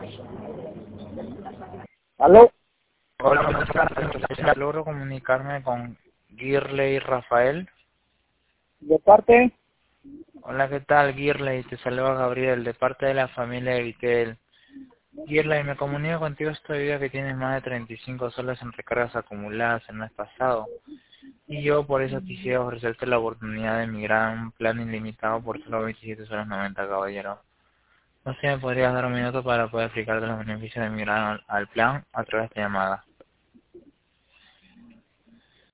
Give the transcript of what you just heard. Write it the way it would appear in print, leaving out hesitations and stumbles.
¿Aló? Hola, buenas tardes. ¿Logro comunicarme con Girley Rafael? ¿De parte? Hola, ¿qué tal, Girley? Te saluda Gabriel, de parte de la familia de Vitel. Girley, me comunico contigo esta debido a que tienes más de 35 soles en recargas acumuladas el mes pasado. Y yo por eso quisiera ofrecerte la oportunidad de migrar a un plan ilimitado por solo 27 soles 90, caballero. No sé si me podrías dar un minuto para poder explicarte los beneficios de migrar al plan a través de llamada.